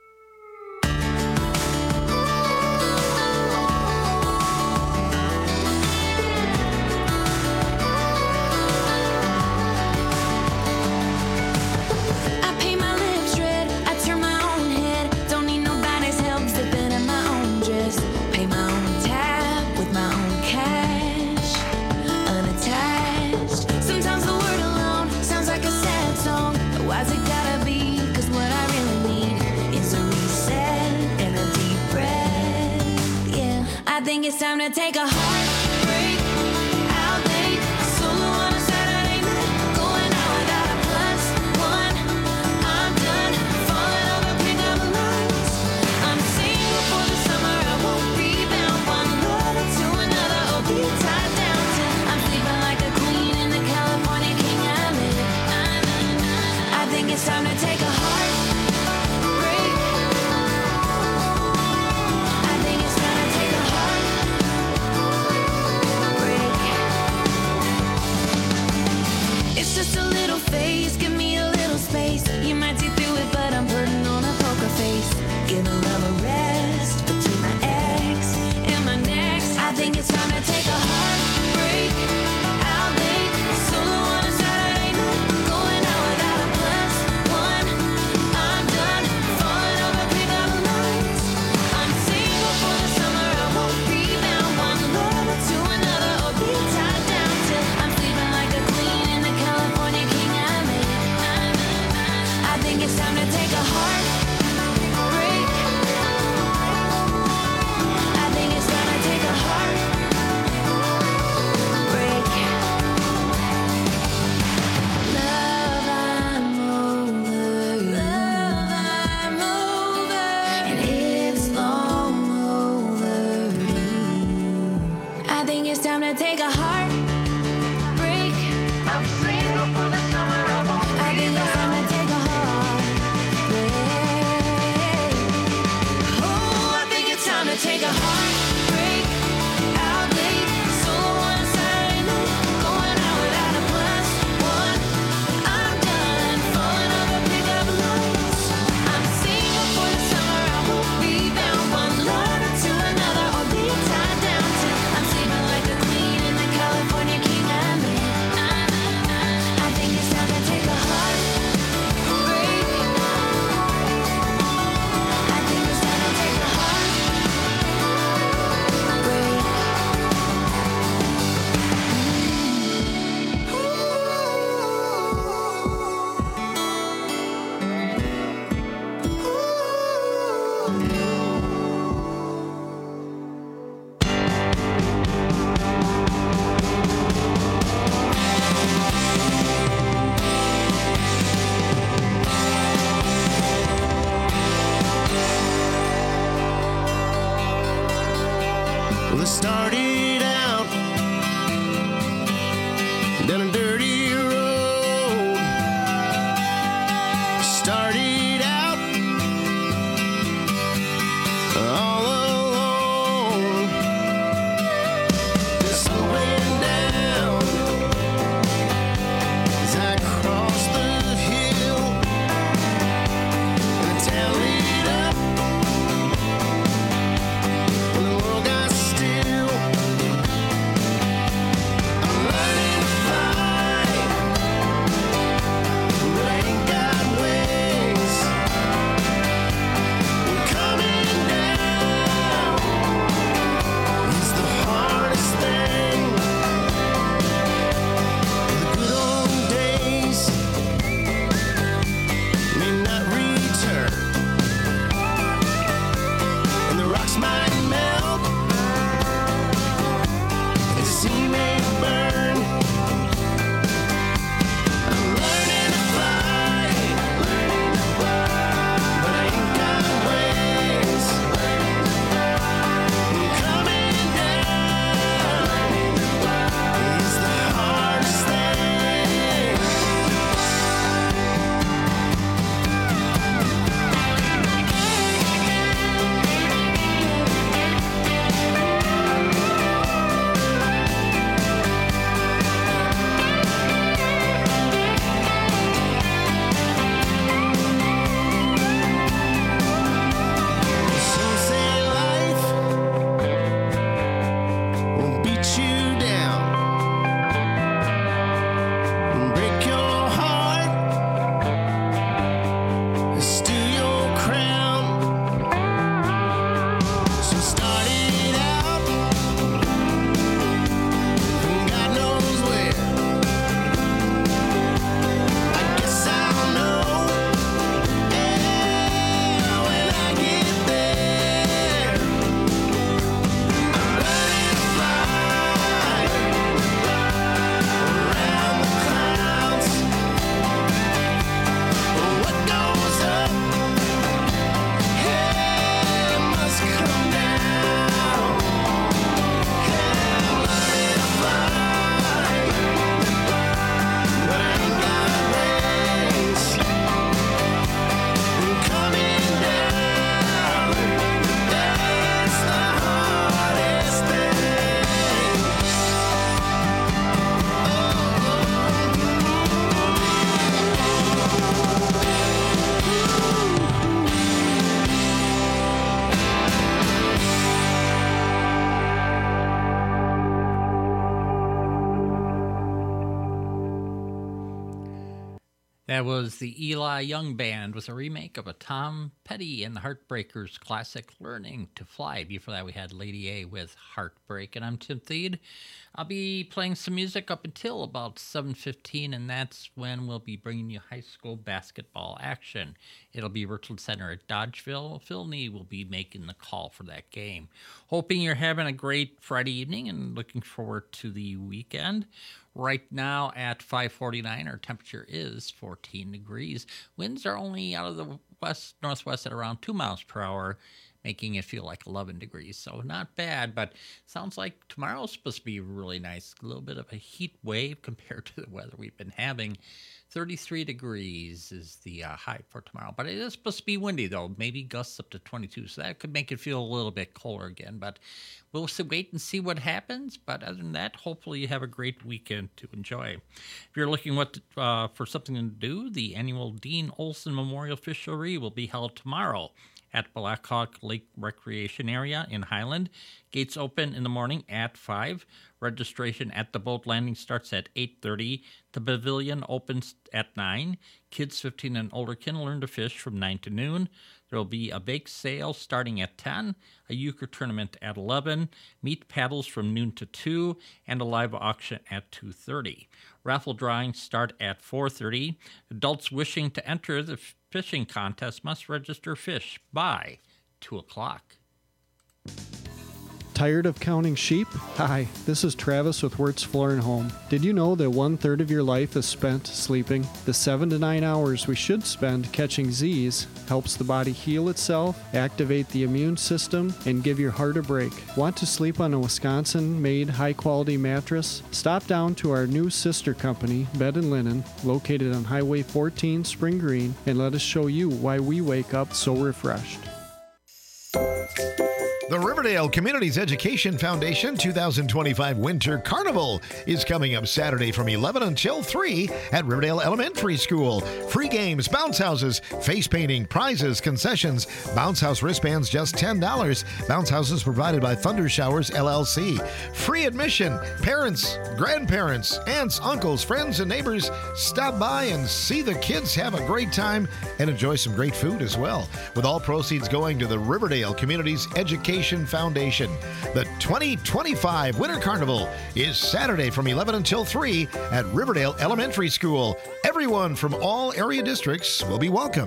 I paint my lips red, I turn my own head. Don't need nobody's help, zipping in my own dress. Pay my own tab with my own cash, unattached. Sometimes the word alone sounds like a sad song. But why's it gotta be? Cause what I really need is a reset and a deep breath. Yeah, I think it's time to take a heartbreak out late. Solo on a Saturday night, going out without a plus one. I'm done falling over pickup lines. I'm single for the summer, I won't rebound. One lover to another, oh be tied down to. I'm sleeping like a queen in the California king I live. I think it's time to take a heartbreak. I think it's time to take a heartbreak. Well, it started out down a dirty road. Started out all alone. The sun went down as I crossed the hill, and the town lit up when the world got still. I'm learning to fly, but I ain't got wings. And coming down is the hardest thing. The good old days may not return, and the rocks might melt, and the sea may burn. I'm learning to fly, learning to fly, but I ain't got wings. And coming down is the hardest thing. Some say life will beat you down and break your heart, steal your crown. So started out from God knows where. I guess I'll know, yeah, when I get there. I'm learning to fly around the clouds. What goes up, yeah, must come down. Yeah, I'm learning to fly, but I ain't got wings. And coming down, that's the hardest thing. That was the Eli Young Band with a remake of a Tom Petty and the Heartbreakers classic, Learning to Fly. Before that, we had Lady A with Heartbreak. And I'm Tim Thede. I'll be playing some music up until about seven fifteen, and that's when we'll be bringing you high school basketball action. It'll be Richland Center at Dodgeville. Phil Nee will be making the call for that game. Hoping you're having a great Friday evening and looking forward to the weekend. Right now at five forty-nine, our temperature is fourteen degrees. Winds are only out of the west northwest at around two miles per hour, making it feel like eleven degrees. So not bad, but sounds like tomorrow's supposed to be really nice. A little bit of a heat wave compared to the weather we've been having. thirty-three degrees is the uh, high for tomorrow. But it is supposed to be windy, though. Maybe gusts up to twenty-two. So that could make it feel a little bit colder again. But we'll wait and see what happens. But other than that, hopefully you have a great weekend to enjoy. If you're looking what to, uh, for something to do, the annual Dean Olson Memorial Fishery will be held tomorrow at Blackhawk Lake Recreation Area in Highland. Gates open in the morning at five. Registration at the boat landing starts at eight thirty. The pavilion opens at nine. Kids fifteen and older can learn to fish from nine to noon. There will be a bake sale starting at ten, a euchre tournament at eleven, meat paddles from noon to two, and a live auction at two thirty. Raffle drawings start at four thirty. Adults wishing to enter the fishing contest must register fish by two o'clock. Tired of counting sheep? Hi, this is Travis with Wirtz Floor and Home. Did you know that one third of your life is spent sleeping? The seven to nine hours we should spend catching Z's helps the body heal itself, activate the immune system, and give your heart a break. Want to sleep on a Wisconsin-made high-quality mattress? Stop down to our new sister company, Bed and Linen, located on Highway fourteen, Spring Green, and let us show you why we wake up so refreshed. The Riverdale Communities Education Foundation two thousand twenty-five Winter Carnival is coming up Saturday from eleven until three at Riverdale Elementary School. Free games, bounce houses, face painting, prizes, concessions, bounce house wristbands just ten dollars. Bounce houses provided by Thunder Showers, L L C. Free admission. Parents, grandparents, aunts, uncles, friends, and neighbors stop by and see the kids have a great time and enjoy some great food as well, with all proceeds going to the Riverdale Communities Education Foundation. The twenty twenty-five Winter Carnival is Saturday from eleven until three at Riverdale Elementary School. Everyone from all area districts will be welcome.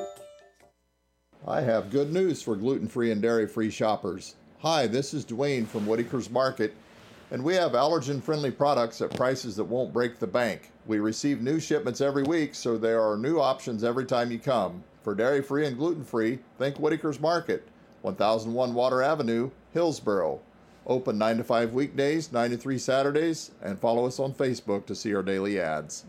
I have good news for gluten-free and dairy-free shoppers. Hi, this is Dwayne from Whitaker's Market, and we have allergen-friendly products at prices that won't break the bank. We receive new shipments every week, so there are new options every time you come. For dairy-free and gluten-free, think Whitaker's Market, one thousand one Water Avenue, Hillsboro. Open nine to five weekdays, nine to three Saturdays, and follow us on Facebook to see our daily ads.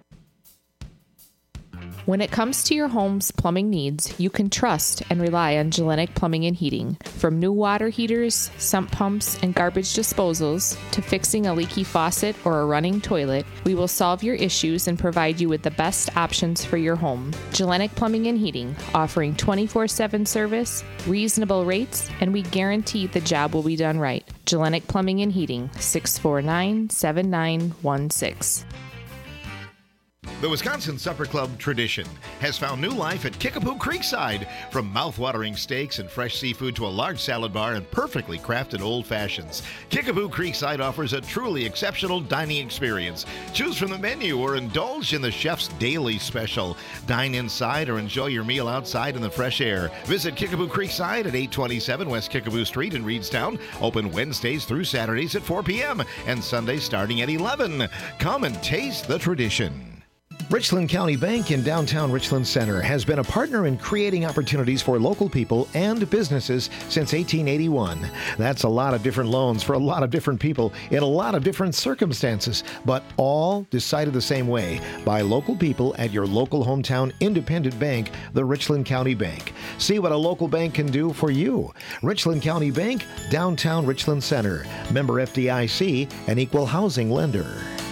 When it comes to your home's plumbing needs, you can trust and rely on Gellenic Plumbing and Heating. From new water heaters, sump pumps, and garbage disposals, to fixing a leaky faucet or a running toilet, we will solve your issues and provide you with the best options for your home. Gellenic Plumbing and Heating, offering twenty-four seven service, reasonable rates, and we guarantee the job will be done right. Gellenic Plumbing and Heating, six four nine, seven nine one six. The Wisconsin Supper Club tradition has found new life at Kickapoo Creekside. From mouth-watering steaks and fresh seafood to a large salad bar and perfectly crafted old fashions, Kickapoo Creekside offers a truly exceptional dining experience. Choose from the menu or indulge in the chef's daily special. Dine inside or enjoy your meal outside in the fresh air. Visit Kickapoo Creekside at eight twenty-seven West Kickapoo Street in Reedstown. Open Wednesdays through Saturdays at four p.m. and Sundays starting at eleven. Come and taste the tradition. Richland County Bank in downtown Richland Center has been a partner in creating opportunities for local people and businesses since eighteen eighty-one. That's a lot of different loans for a lot of different people in a lot of different circumstances, but all decided the same way by local people at your local hometown independent bank, the Richland County Bank. See what a local bank can do for you. Richland County Bank, downtown Richland Center. Member F D I C, an equal housing lender.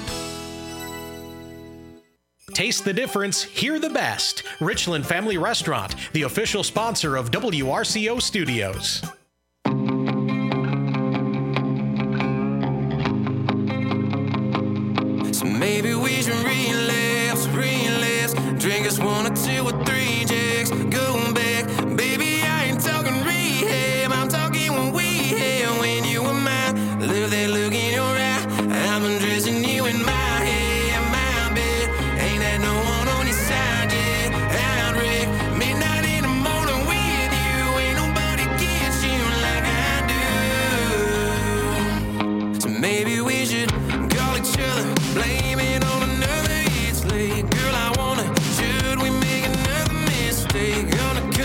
Taste the difference, hear the best. Richland Family Restaurant, the official sponsor of W R C O Studios. So maybe we should relapse, relapse. Drink us one or two or three jacks. Go back, baby, I ain't talking rehab. I'm talking when we had, when you were mine. Love that look in your eye. I'm undressing you in my head, my bed. Ain't that no one on your side yet? Outrick, midnight in the morning with you. Ain't nobody gets you like I do. So maybe we should call each other, blame it on another. It's late, girl, I wanna. Should we make another mistake? Gonna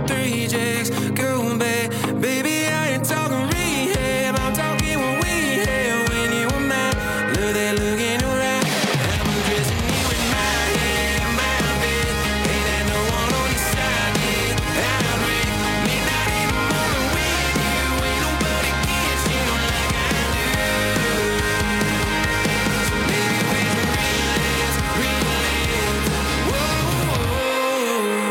with three checks, going back. Baby, I ain't talking rehab, I'm talking what we had when you were mine. Look that look in your eye. I'm undressing you in my head, my bed. Ain't that no one on your side yet? I'll break midnight in the morning with you. Ain't nobody gets you like I do. So baby, we can relax, relax. Whoa.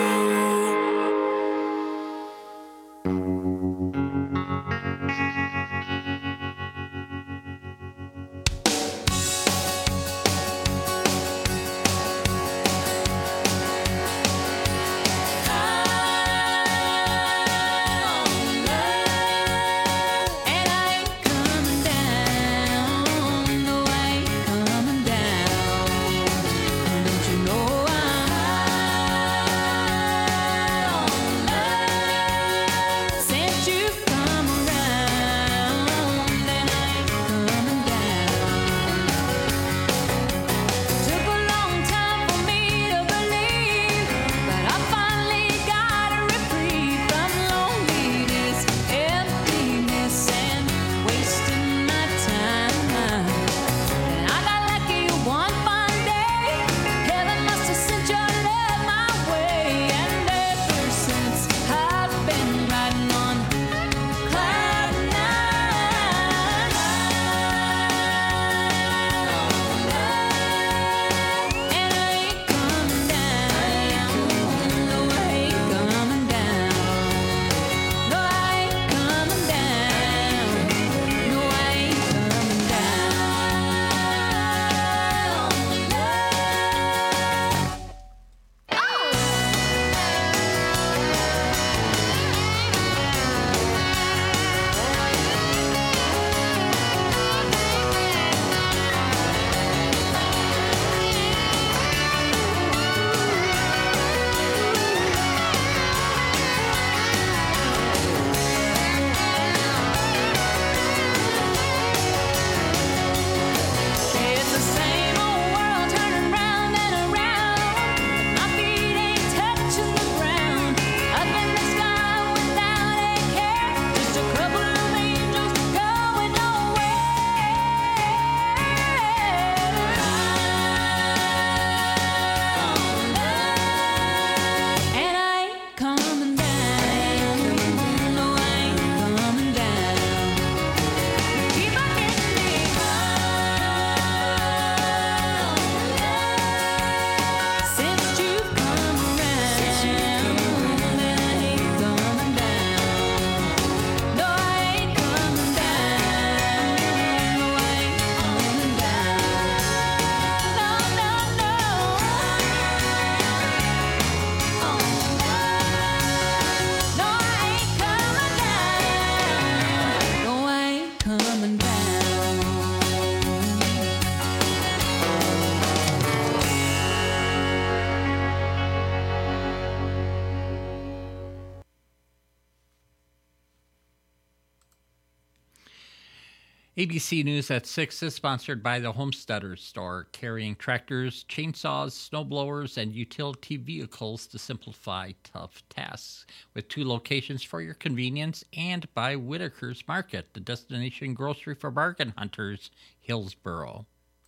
A B C News at six is sponsored by the Homesteaders Store, carrying tractors, chainsaws, snowblowers, and utility vehicles to simplify tough tasks. With two locations for your convenience, and by Whitaker's Market, the destination grocery for bargain hunters, Hillsboro.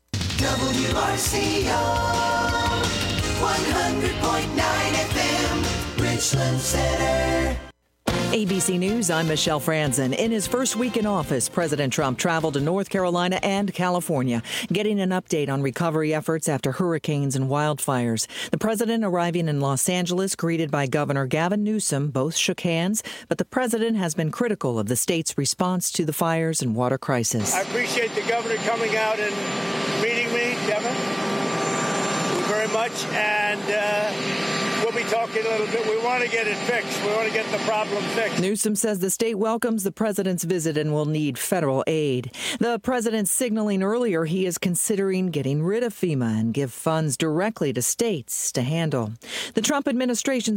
W R C O one hundred point nine F M, Richland Center. A B C News, I'm Michelle Franzen. In his first week in office, President Trump traveled to North Carolina and California, getting an update on recovery efforts after hurricanes and wildfires. The president arriving in Los Angeles, greeted by Governor Gavin Newsom, both shook hands, but the president has been critical of the state's response to the fires and water crisis. I appreciate the governor coming out and meeting me, Kevin. Thank you very much, and uh, we'll be talking a little bit. We want to get it fixed. We want to get the problem fixed. Newsom says the state welcomes the president's visit and will need federal aid. The president signaling earlier he is considering getting rid of FEMA and give funds directly to states to handle. The Trump administration